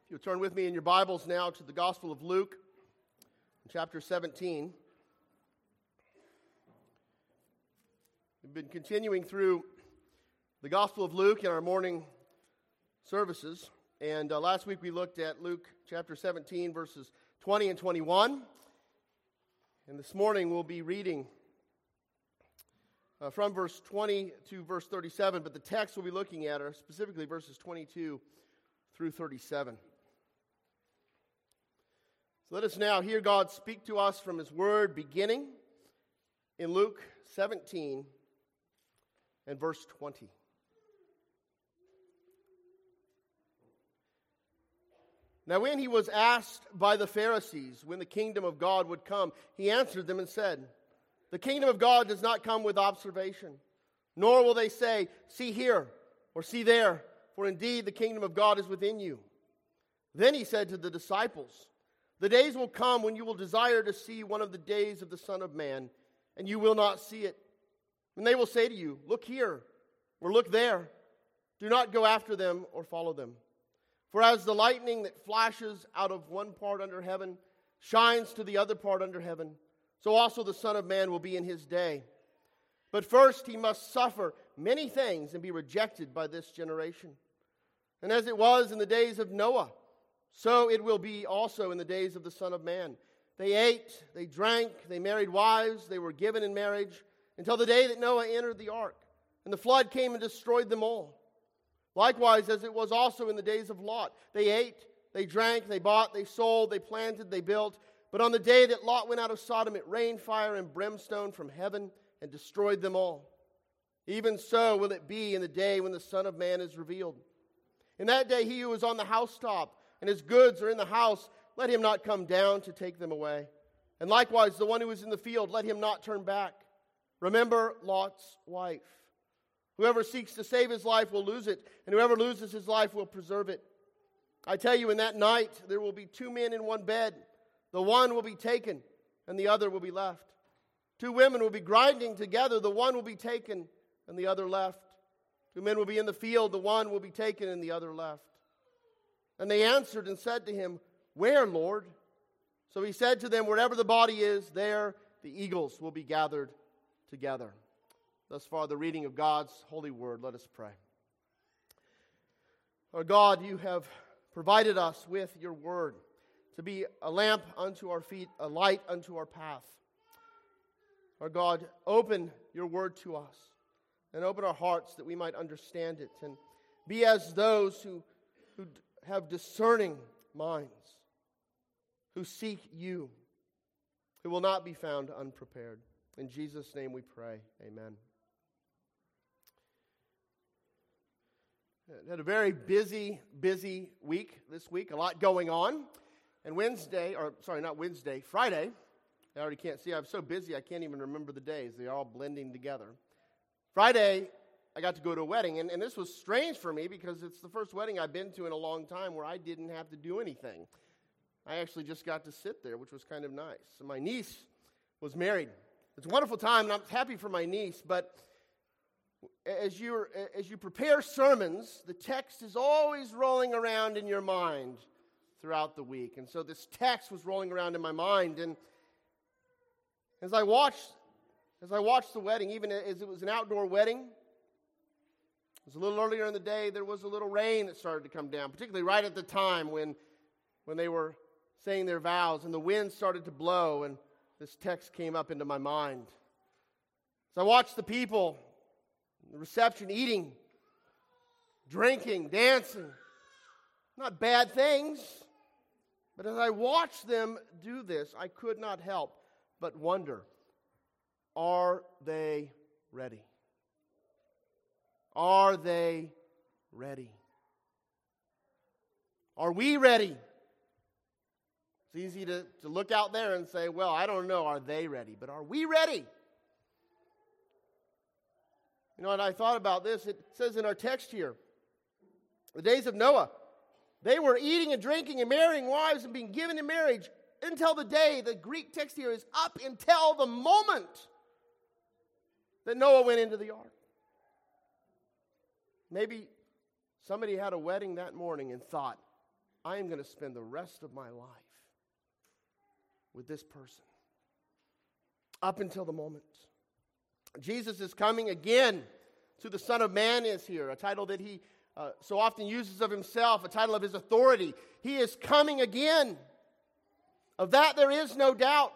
You'll turn with me in your Bibles now to the Gospel of Luke, chapter 17. We've been continuing through the Gospel of Luke in our morning services. And last week we looked at Luke chapter 17, verses 20 and 21. And this morning we'll be reading from verse 20 to verse 37. But the text we'll be looking at are specifically verses 22 through 37. So let us now hear God speak to us from His Word, beginning in Luke 17 and verse 20. Now when he was asked by the Pharisees when the kingdom of God would come, he answered them and said, "The kingdom of God does not come with observation, nor will they say, 'See here,' or 'See there,' for indeed the kingdom of God is within you." Then he said to the disciples, "The days will come when you will desire to see one of the days of the Son of Man, and you will not see it. And they will say to you, 'Look here,' or 'Look there.' Do not go after them or follow them. For as the lightning that flashes out of one part under heaven shines to the other part under heaven, so also the Son of Man will be in his day. But first he must suffer many things and be rejected by this generation. And as it was in the days of Noah, so it will be also in the days of the Son of Man. They ate, they drank, they married wives, they were given in marriage, until the day that Noah entered the ark, and the flood came and destroyed them all. Likewise, as it was also in the days of Lot, they ate, they drank, they bought, they sold, they planted, they built. But on the day that Lot went out of Sodom, it rained fire and brimstone from heaven and destroyed them all. Even so will it be in the day when the Son of Man is revealed. In that day he who is on the housetop and his goods are in the house, let him not come down to take them away. And likewise, the one who is in the field, let him not turn back. Remember Lot's wife. Whoever seeks to save his life will lose it, and whoever loses his life will preserve it. I tell you, in that night there will be two men in one bed. The one will be taken, and the other will be left. Two women will be grinding together. The one will be taken, and the other left. Two men will be in the field. The one will be taken, and the other left. And they answered and said to him, "Where, Lord?" So he said to them, "Wherever the body is, there the eagles will be gathered together." Thus far, the reading of God's holy word. Let us pray. Our God, you have provided us with your word to be a lamp unto our feet, a light unto our path. Our God, open your word to us and open our hearts that we might understand it and be as those who have discerning minds, who seek you, who will not be found unprepared. In Jesus' name we pray. Amen. I had a very busy week this week, a lot going on. And Friday, I already can't see, I'm so busy I can't even remember the days. They're all blending together. Friday, I got to go to a wedding, and this was strange for me because it's the first wedding I've been to in a long time where I didn't have to do anything. I actually just got to sit there, which was kind of nice. So my niece was married. It's a wonderful time, and I'm happy for my niece, but as you prepare sermons, the text is always rolling around in your mind throughout the week. And so this text was rolling around in my mind, and as I watched the wedding, even as it was an outdoor wedding, it was a little earlier in the day, there was a little rain that started to come down, particularly right at the time when they were saying their vows, and the wind started to blow, and this text came up into my mind. So I watched the people, the reception, eating, drinking, dancing. Not bad things, but as I watched them do this, I could not help but wonder, are they ready? Are they ready? Are we ready? It's easy to look out there and say, well, I don't know, are they ready? But are we ready? You know, and I thought about this. It says in our text here, the days of Noah, they were eating and drinking and marrying wives and being given in marriage until the day, the Greek text here is up until the moment that Noah went into the ark. Maybe somebody had a wedding that morning and thought, I am going to spend the rest of my life with this person. Up until the moment. Jesus is coming again. To the Son of Man is here, a title that he so often uses of himself, a title of his authority. He is coming again. Of that there is no doubt.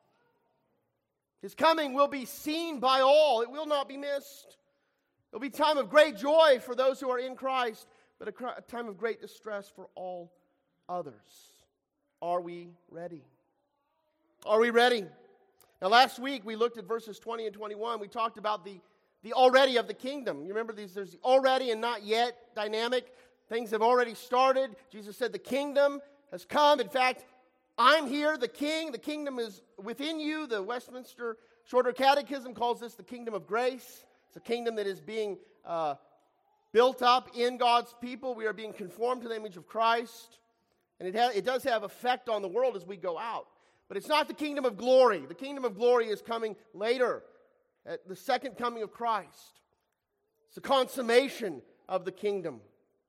His coming will be seen by all. It will not be missed. It will be a time of great joy for those who are in Christ, but a time of great distress for all others. Are we ready? Are we ready? Now last week we looked at verses 20 and 21. We talked about the already of the kingdom. You remember these? There's the already and not yet dynamic. Things have already started. Jesus said the kingdom has come. In fact, I'm here, the king. The kingdom is within you. The Westminster Shorter Catechism calls this the kingdom of grace. It's a kingdom that is being built up in God's people. We are being conformed to the image of Christ. And it does have effect on the world as we go out. But it's not the kingdom of glory. The kingdom of glory is coming later, at the second coming of Christ. It's the consummation of the kingdom.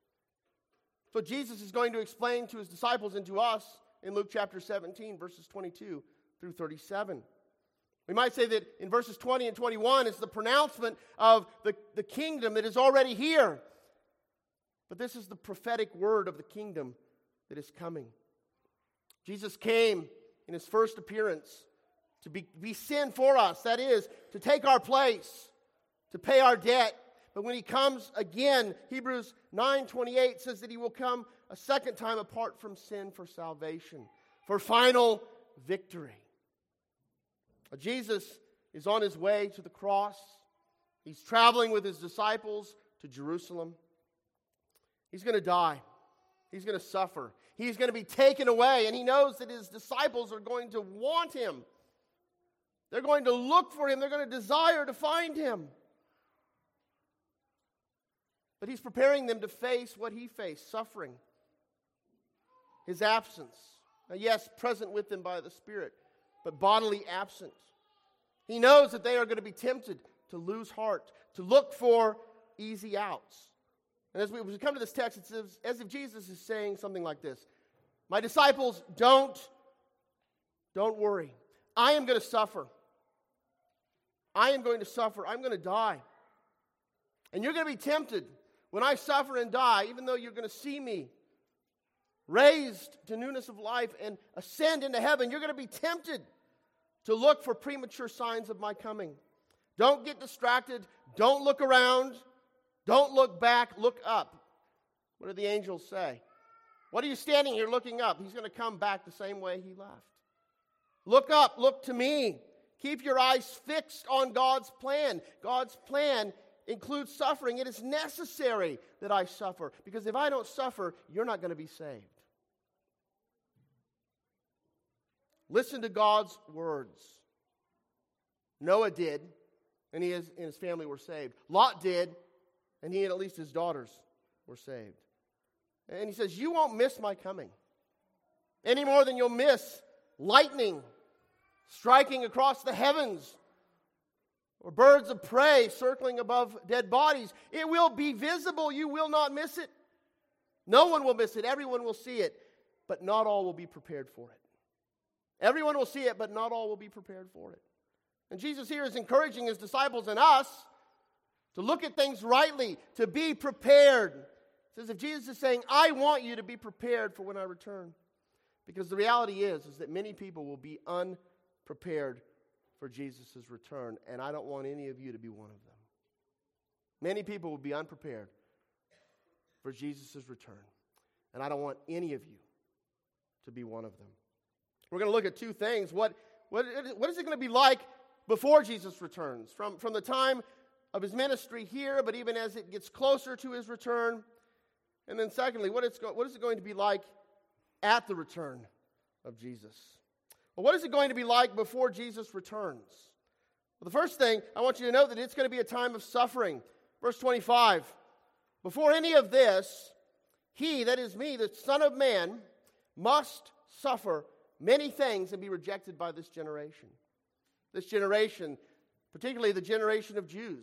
So Jesus is going to explain to his disciples and to us in Luke chapter 17, verses 22 through 37. We might say that in verses 20 and 21, it's the pronouncement of the kingdom that is already here. But this is the prophetic word of the kingdom that is coming. Jesus came in his first appearance to be sin for us. That is, to take our place, to pay our debt. But when he comes again, Hebrews 9:28 says that he will come a second time apart from sin for salvation, for final victory. Jesus is on his way to the cross. He's traveling with his disciples to Jerusalem. He's going to die. He's going to suffer. He's going to be taken away, and he knows that his disciples are going to want him. They're going to look for him. They're going to desire to find him. But he's preparing them to face what he faced, suffering. His absence. Now, yes, present with them by the Spirit, but bodily absent. He knows that they are going to be tempted to lose heart, to look for easy outs. And as we come to this text, it's as if Jesus is saying something like this. My disciples, don't worry. I am going to suffer. I am going to suffer. I'm going to die. And you're going to be tempted when I suffer and die, even though you're going to see me raised to newness of life and ascend into heaven, you're going to be tempted to look for premature signs of my coming. Don't get distracted. Don't look around. Don't look back. Look up. What do the angels say? What are you standing here looking up? He's going to come back the same way he left. Look up. Look to me. Keep your eyes fixed on God's plan. God's plan includes suffering. It is necessary that I suffer, because if I don't suffer, you're not going to be saved. Listen to God's words. Noah did, and he and his family were saved. Lot did, and he and at least his daughters were saved. And he says, you won't miss my coming any more than you'll miss lightning striking across the heavens or birds of prey circling above dead bodies. It will be visible. You will not miss it. No one will miss it. Everyone will see it, but not all will be prepared for it. Everyone will see it, but not all will be prepared for it. And Jesus here is encouraging his disciples and us to look at things rightly, to be prepared. It says if Jesus is saying, I want you to be prepared for when I return. Because the reality is that many people will be unprepared for Jesus' return, and I don't want any of you to be one of them. Many people will be unprepared for Jesus' return, and I don't want any of you to be one of them. We're going to look at two things. What is it going to be like before Jesus returns? From the time of his ministry here, but even as it gets closer to his return. And then secondly, what is it going to be like at the return of Jesus? Well, what is it going to be like before Jesus returns? Well, the first thing, I want you to know that it's going to be a time of suffering. Verse 25, before any of this, he, that is me, the Son of Man, must suffer many things and be rejected by this generation. This generation, particularly the generation of Jews,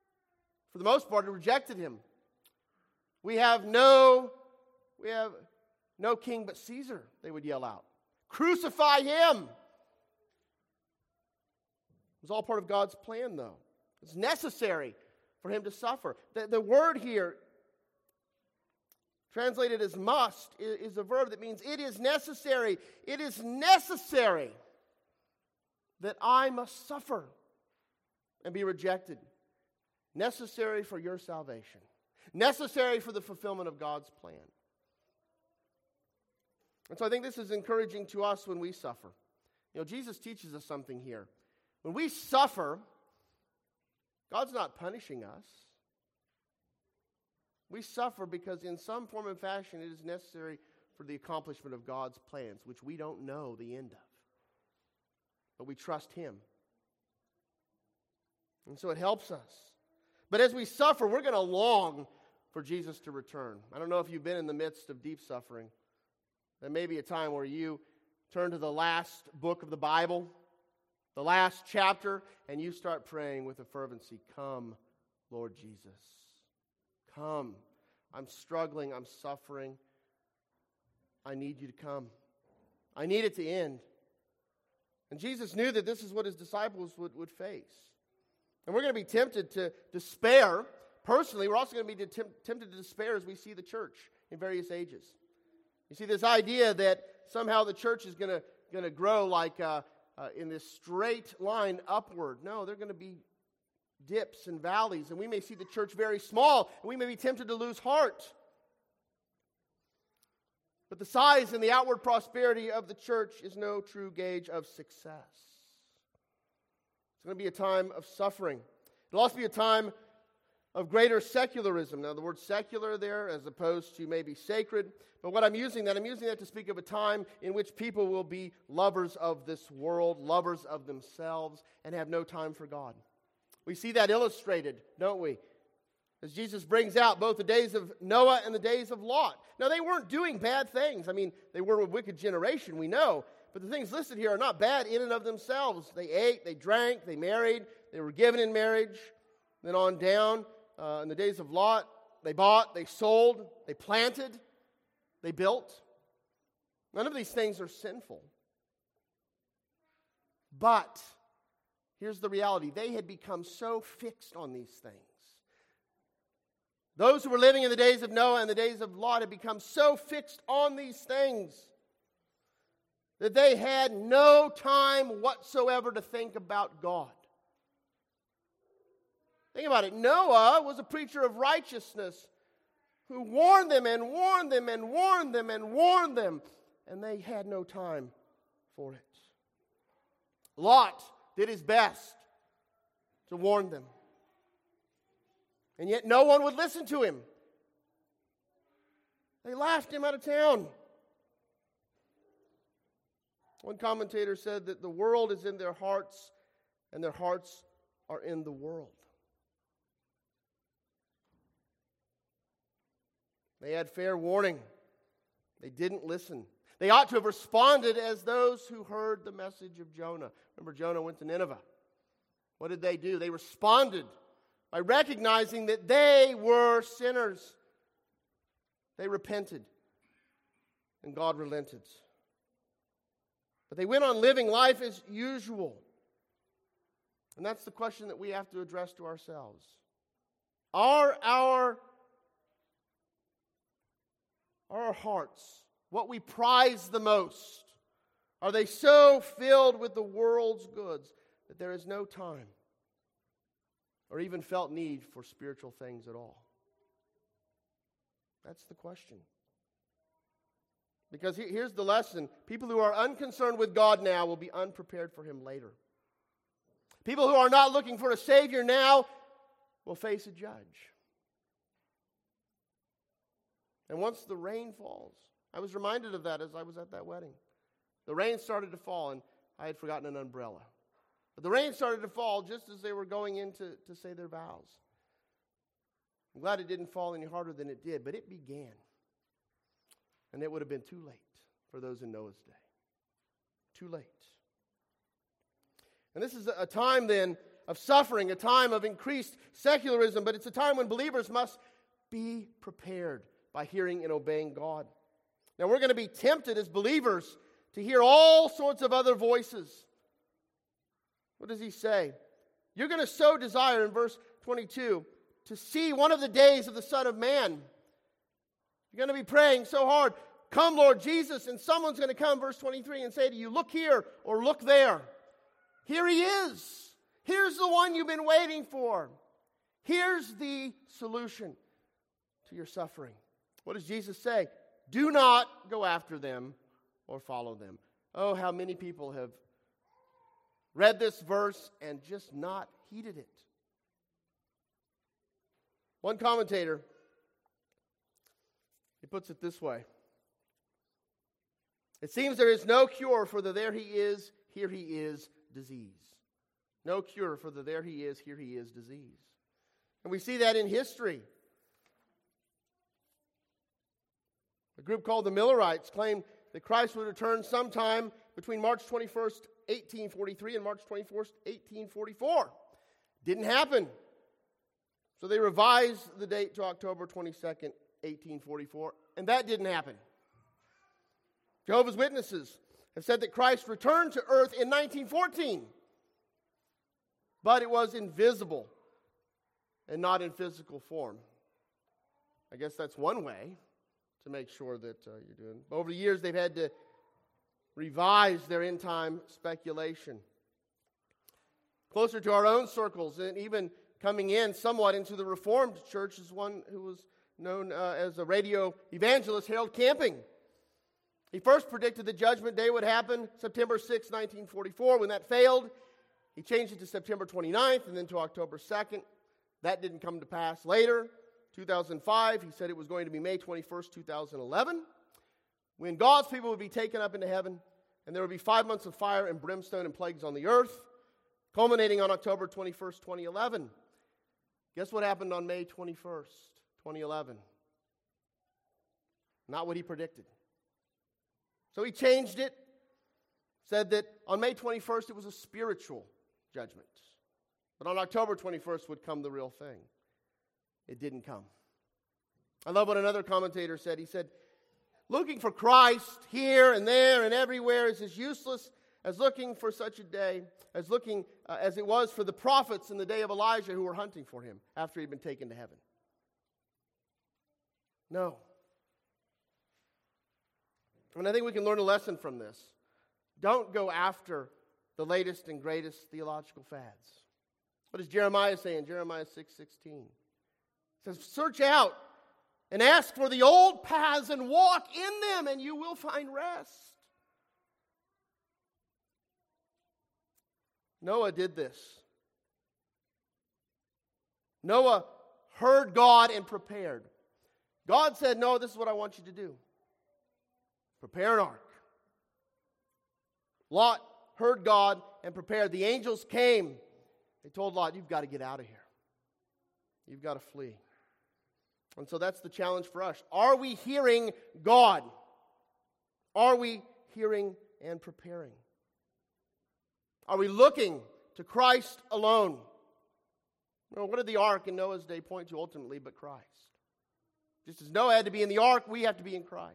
for the most part, rejected him. We have No king but Caesar, they would yell out. Crucify him! It was all part of God's plan, though. It's necessary for him to suffer. The word here, translated as must, is a verb that means it is necessary. It is necessary that I must suffer and be rejected. Necessary for your salvation. Necessary for the fulfillment of God's plan. And so I think this is encouraging to us when we suffer. You know, Jesus teaches us something here. When we suffer, God's not punishing us. We suffer because in some form and fashion it is necessary for the accomplishment of God's plans, which we don't know the end of. But we trust Him. And so it helps us. But as we suffer, we're going to long for Jesus to return. I don't know if you've been in the midst of deep suffering. There may be a time where you turn to the last book of the Bible, the last chapter, and you start praying with a fervency, "Come, Lord Jesus. Come. I'm struggling. I'm suffering. I need you to come. I need it to end." And Jesus knew that this is what his disciples would face. And we're going to be tempted to despair. Personally, we're also going to be tempted to despair as we see the church in various ages. You see, this idea that somehow the church is going to grow like in this straight line upward. No, there are going to be dips and valleys, and we may see the church very small, and we may be tempted to lose heart. But the size and the outward prosperity of the church is no true gauge of success. It's going to be a time of suffering. It'll also be a time of greater secularism. Now, the word secular there as opposed to maybe sacred. But what I'm using that to speak of a time in which people will be lovers of this world, lovers of themselves, and have no time for God. We see that illustrated, don't we? As Jesus brings out both the days of Noah and the days of Lot. Now, they weren't doing bad things. I mean, they were a wicked generation, we know. But the things listed here are not bad in and of themselves. They ate, they drank, they married, they were given in marriage. Then on down, in the days of Lot, they bought, they sold, they planted, they built. None of these things are sinful. But here's the reality. They had become so fixed on these things. Those who were living in the days of Noah and the days of Lot had become so fixed on these things that they had no time whatsoever to think about God. Think about it. Noah was a preacher of righteousness who warned them and warned them and warned them and warned them, and they had no time for it. Lot did his best to warn them, and yet no one would listen to him. They laughed him out of town. One commentator said that the world is in their hearts, and their hearts are in the world. They had fair warning. They didn't listen. They ought to have responded as those who heard the message of Jonah. Remember, Jonah went to Nineveh. What did they do? They responded by recognizing that they were sinners. They repented, and God relented. But they went on living life as usual. And that's the question that we have to address to ourselves. Are our hearts, what we prize the most, are they so filled with the world's goods that there is no time or even felt need for spiritual things at all? That's the question. Because here's the lesson. People who are unconcerned with God now will be unprepared for Him later. People who are not looking for a Savior now will face a judge. And once the rain falls, I was reminded of that as I was at that wedding. The rain started to fall, and I had forgotten an umbrella. But the rain started to fall just as they were going in to say their vows. I'm glad it didn't fall any harder than it did, but it began. And it would have been too late for those in Noah's day. Too late. And this is a time then of suffering, a time of increased secularism, but it's a time when believers must be prepared by hearing and obeying God. Now, we're going to be tempted as believers to hear all sorts of other voices. What does he say? You're going to so desire, in verse 22, to see one of the days of the Son of Man. You're going to be praying so hard, come, Lord Jesus, and someone's going to come, verse 23, and say to you, look here or look there. Here he is. Here's the one you've been waiting for. Here's the solution to your suffering. What does Jesus say? Do not go after them or follow them. Oh, how many people have read this verse and just not heeded it. One commentator, he puts it this way. It seems there is no cure for the there he is, here he is disease. No cure for the there he is, here he is disease. And we see that in history. A group called the Millerites claimed that Christ would return sometime between March 21st, 1843 and March 21st, 1844. Didn't happen. So they revised the date to October 22nd, 1844, and that didn't happen. Jehovah's Witnesses have said that Christ returned to earth in 1914, but it was invisible and not in physical form. I guess that's one way to make sure that you're doing. Over the years, they've had to revise their end-time speculation. Closer to our own circles, and even coming in somewhat into the Reformed Church, is one who was known as a radio evangelist, Harold Camping. He first predicted the Judgment Day would happen September 6, 1944. When that failed, he changed it to September 29th and then to October 2nd. That didn't come to pass. Later, 2005, he said it was going to be May 21st, 2011, when God's people would be taken up into heaven, and there would be 5 months of fire and brimstone and plagues on the earth, culminating on October 21st, 2011. Guess what happened on May 21st, 2011? Not what he predicted. So he changed it, said that on May 21st it was a spiritual judgment. But on October 21st would come the real thing. It didn't come. I love what another commentator said. He said, looking for Christ here and there and everywhere is as useless as looking for such a day, as it was for the prophets in the day of Elijah who were hunting for him after he'd been taken to heaven. No. And I think we can learn a lesson from this. Don't go after the latest and greatest theological fads. What does Jeremiah say in Jeremiah 6:16? It says, search out and ask for the old paths and walk in them, and you will find rest. Noah did this. Noah heard God and prepared. God said, no, this is what I want you to do. Prepare an ark. Lot heard God and prepared. The angels came. They told Lot, you've got to get out of here. You've got to flee. And so that's the challenge for us. Are we hearing God? Are we hearing and preparing? Are we looking to Christ alone? Well, what did the ark in Noah's day point to ultimately but Christ? Just as Noah had to be in the ark, we have to be in Christ.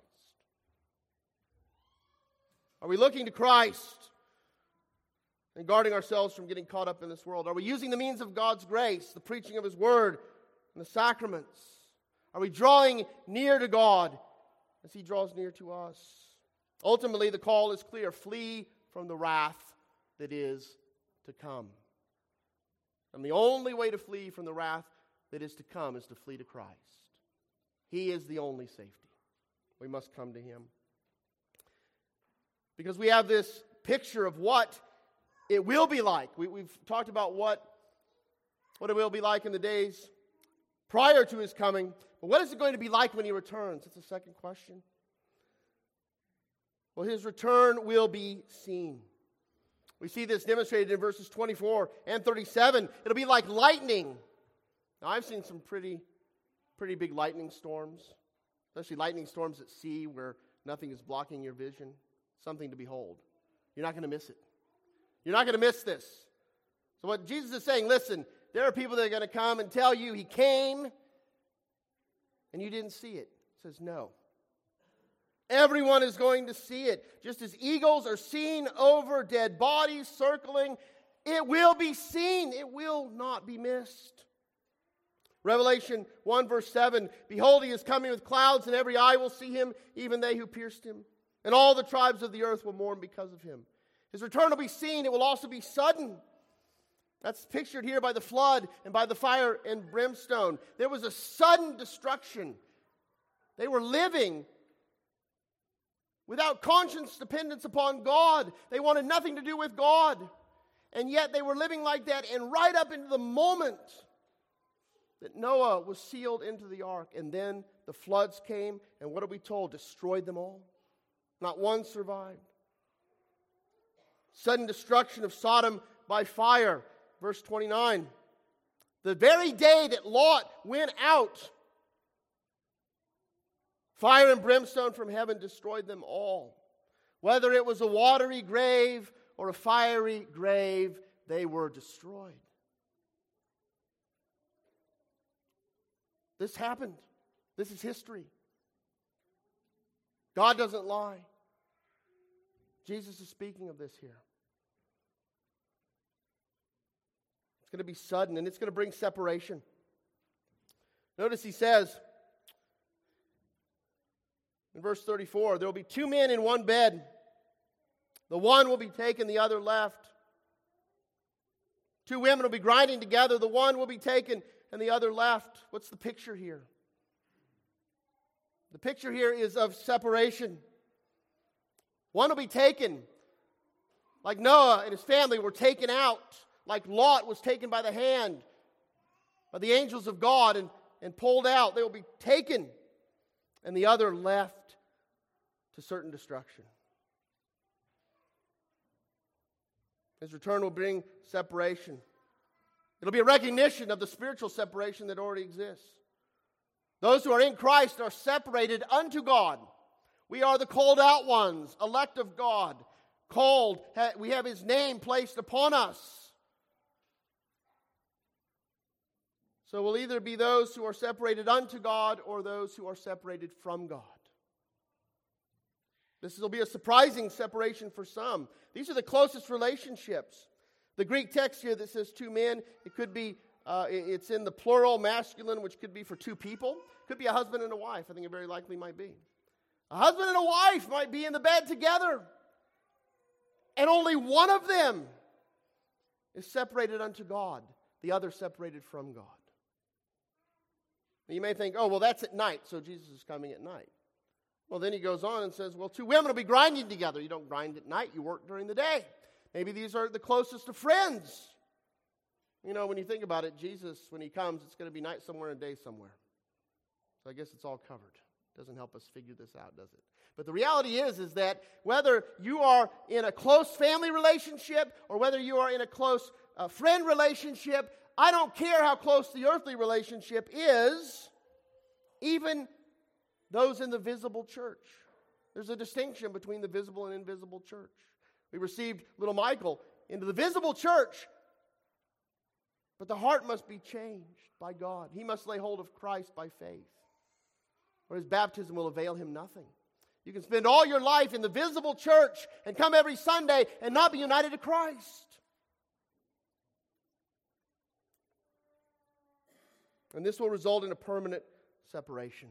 Are we looking to Christ and guarding ourselves from getting caught up in this world? Are we using the means of God's grace, the preaching of His Word, and the sacraments? Are we drawing near to God as He draws near to us? Ultimately, the call is clear. Flee from the wrath that is to come. And the only way to flee from the wrath that is to come is to flee to Christ. He is the only safety. We must come to Him. Because we have this picture of what it will be like. We've talked about what it will be like in the days prior to His coming. But what is it going to be like when He returns? That's the second question. Well, His return will be seen. We see this demonstrated in verses 24 and 37. It'll be like lightning. Now, I've seen some pretty big lightning storms, especially lightning storms at sea where nothing is blocking your vision. Something to behold. You're not going to miss it. You're not going to miss this. So what Jesus is saying, listen, there are people that are going to come and tell you He came and you didn't see it. He says, no. Everyone is going to see it. Just as eagles are seen over dead bodies circling, it will be seen. It will not be missed. Revelation 1 verse 7, behold, he is coming with clouds, and every eye will see him, even they who pierced him. And all the tribes of the earth will mourn because of him. His return will be seen. It will also be sudden. That's pictured here by the flood and by the fire and brimstone. There was a sudden destruction. They were living without conscious dependence upon God. They wanted nothing to do with God. And yet they were living like that. And right up into the moment that Noah was sealed into the ark, and then the floods came, and what are we told? Destroyed them all. Not one survived. Sudden destruction of Sodom by fire. Verse 29. The very day that Lot went out, fire and brimstone from heaven destroyed them all. Whether it was a watery grave or a fiery grave, they were destroyed. This happened. This is history. God doesn't lie. Jesus is speaking of this here. It's going to be sudden, and it's going to bring separation. Notice he says in verse 34, there will be two men in one bed. The one will be taken, the other left. Two women will be grinding together. The one will be taken, and the other left. What's the picture here? The picture here is of separation. One will be taken, like Noah and his family were taken out, like Lot was taken by the hand by the angels of God and pulled out. They will be taken, and the other left to certain destruction. His return will bring separation. It'll be a recognition of the spiritual separation that already exists. Those who are in Christ are separated unto God. We are the called out ones, elect of God, called. We have His name placed upon us. So we'll either be those who are separated unto God or those who are separated from God. This will be a surprising separation for some. These are the closest relationships. The Greek text here that says two men, it could be, it's in the plural masculine, which could be for two people. Could be a husband and a wife. I think it very likely might be. A husband and a wife might be in the bed together, and only one of them is separated unto God, the other separated from God. You may think, oh, well, that's at night, so Jesus is coming at night. Well, then he goes on and says, well, two women will be grinding together. You don't grind at night, you work during the day. Maybe these are the closest of friends. You know, when you think about it, Jesus, when he comes, it's going to be night somewhere and day somewhere. So I guess it's all covered. Doesn't help us figure this out, does it? But the reality is that whether you are in a close family relationship or whether you are in a close friend relationship, I don't care how close the earthly relationship is, even those in the visible church. There's a distinction between the visible and invisible church. We received little Michael into the visible church, but the heart must be changed by God. He must lay hold of Christ by faith, or his baptism will avail him nothing. You can spend all your life in the visible church and come every Sunday and not be united to Christ. And this will result in a permanent separation.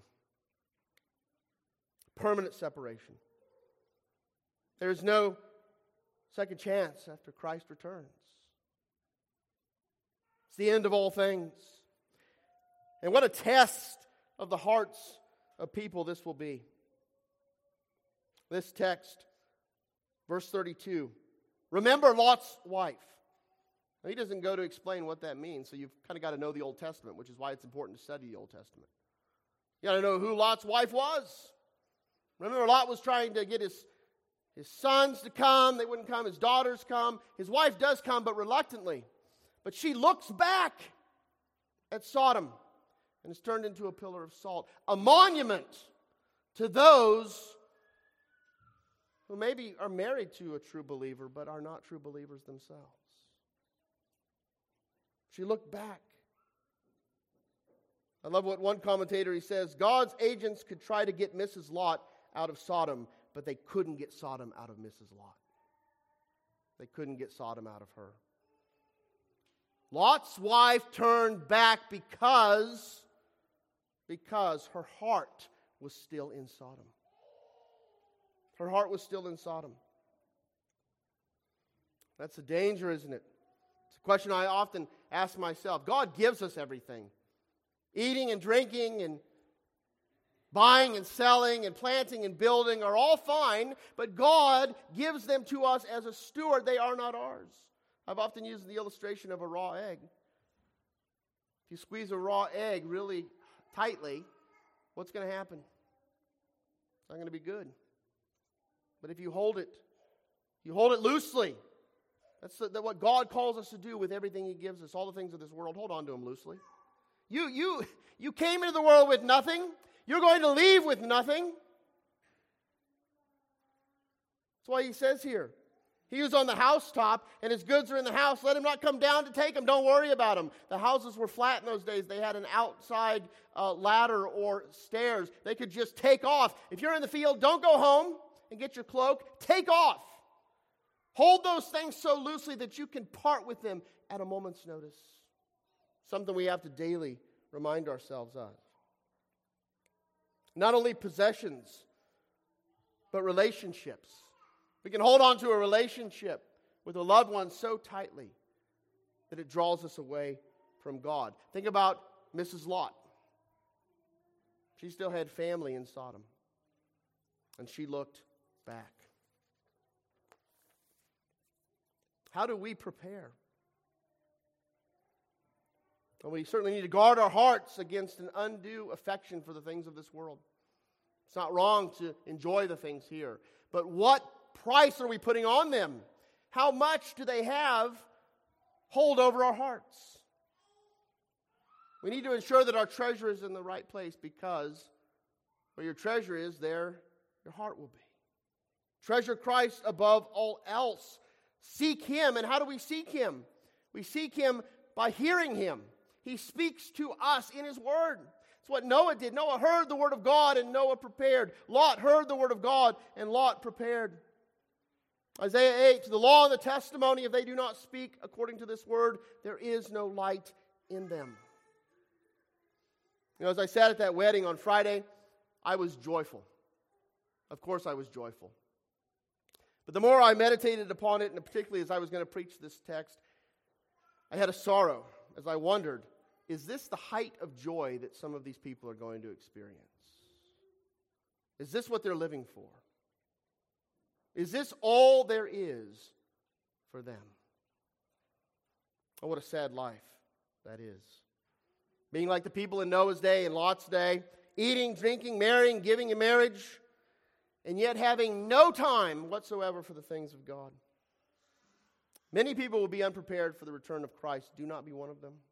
Permanent separation. There is no second chance after Christ returns. It's the end of all things. And what a test of the hearts of people this will be. This text, verse 32. Remember Lot's wife. Now, he doesn't go to explain what that means, so you've kind of got to know the Old Testament, which is why it's important to study the Old Testament. You got to know who Lot's wife was. Remember, Lot was trying to get his sons to come. They wouldn't come. His daughters come. His wife does come, but reluctantly. But she looks back at Sodom and is turned into a pillar of salt. A monument to those who maybe are married to a true believer, but are not true believers themselves. She looked back. I love what one commentator, he says, God's agents could try to get Mrs. Lot out of Sodom, but they couldn't get Sodom out of Mrs. Lot. They couldn't get Sodom out of her. Lot's wife turned back because her heart was still in Sodom. Her heart was still in Sodom. That's a danger, isn't it? It's a question I often ask myself. God gives us everything. Eating and drinking and buying and selling and planting and building are all fine, but God gives them to us as a steward. They are not ours. I've often used the illustration of a raw egg. If you squeeze a raw egg really tightly, what's going to happen? It's not going to be good. But if you hold it loosely. That's what God calls us to do with everything He gives us, all the things of this world. Hold on to them loosely. You came into the world with nothing. You're going to leave with nothing. That's why He says here, he was on the housetop and his goods are in the house. Let him not come down to take them. Don't worry about them. The houses were flat in those days. They had an outside ladder or stairs. They could just take off. If you're in the field, don't go home and get your cloak. Take off. Hold those things so loosely that you can part with them at a moment's notice. Something we have to daily remind ourselves of. Not only possessions, but relationships. We can hold on to a relationship with a loved one so tightly that it draws us away from God. Think about Mrs. Lot. She still had family in Sodom, and she looked back. How do we prepare? Well, we certainly need to guard our hearts against an undue affection for the things of this world. It's not wrong to enjoy the things here, but what price are we putting on them? How much do they have hold over our hearts? We need to ensure that our treasure is in the right place, because where your treasure is, there your heart will be. Treasure Christ above all else. Seek Him. And how do we seek Him? We seek Him by hearing Him. He speaks to us in His Word. It's what Noah did. Noah heard the Word of God and Noah prepared. Lot heard the Word of God and Lot prepared. Isaiah 8, to the law and the testimony, if they do not speak according to this Word, there is no light in them. You know, as I sat at that wedding on Friday, I was joyful. Of course I was joyful. But the more I meditated upon it, and particularly as I was going to preach this text, I had a sorrow as I wondered, is this the height of joy that some of these people are going to experience? Is this what they're living for? Is this all there is for them? Oh, what a sad life that is. Being like the people in Noah's day and Lot's day, eating, drinking, marrying, giving in marriage, and yet having no time whatsoever for the things of God. Many people will be unprepared for the return of Christ. Do not be one of them.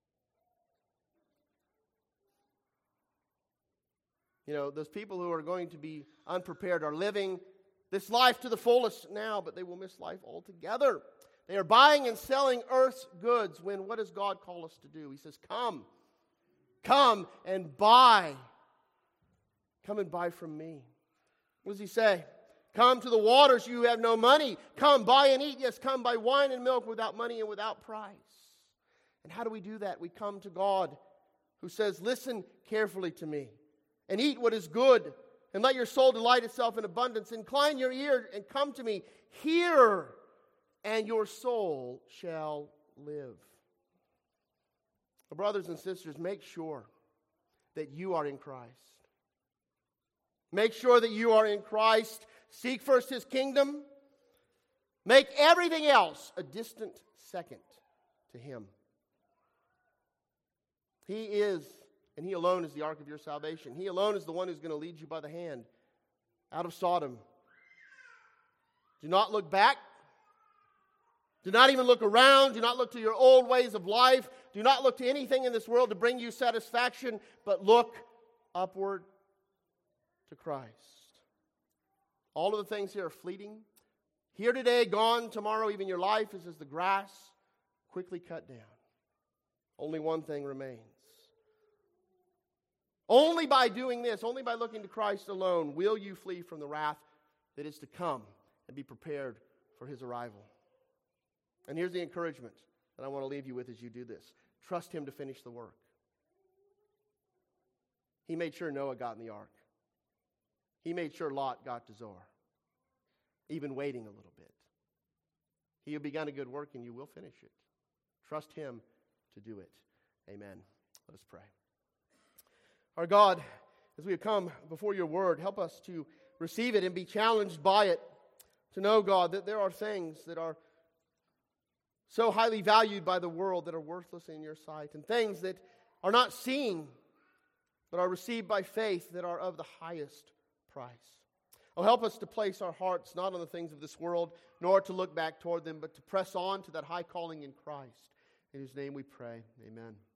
You know, those people who are going to be unprepared are living this life to the fullest now, but they will miss life altogether. They are buying and selling earth's goods when what does God call us to do? He says, come and buy. Come and buy from me. What does He say? Come to the waters, you have no money. Come, buy and eat. Yes, come, buy wine and milk without money and without price. And how do we do that? We come to God, who says, listen carefully to me and eat what is good, and let your soul delight itself in abundance. Incline your ear and come to me. Hear, and your soul shall live. Brothers and sisters, make sure that you are in Christ. Make sure that you are in Christ. Seek first His kingdom. Make everything else a distant second to Him. He is, and He alone is the ark of your salvation. He alone is the one who's going to lead you by the hand out of Sodom. Do not look back. Do not even look around. Do not look to your old ways of life. Do not look to anything in this world to bring you satisfaction, but look upward to Christ. All of the things here are fleeting. Here today, gone tomorrow. Even your life is as the grass quickly cut down. Only one thing remains. Only by doing this, only by looking to Christ alone, will you flee from the wrath that is to come and be prepared for His arrival. And here's the encouragement that I want to leave you with as you do this. Trust Him to finish the work. He made sure Noah got in the ark. He made sure Lot got to Zoar. Even waiting a little bit. He who begun a good work and you will finish it. Trust Him to do it. Amen. Let us pray. Our God, as we have come before your word, help us to receive it and be challenged by it. To know, God, that there are things that are so highly valued by the world that are worthless in your sight. And things that are not seen, but are received by faith that are of the highest price. Oh, help us to place our hearts not on the things of this world, nor to look back toward them, but to press on to that high calling in Christ. In His name we pray. Amen.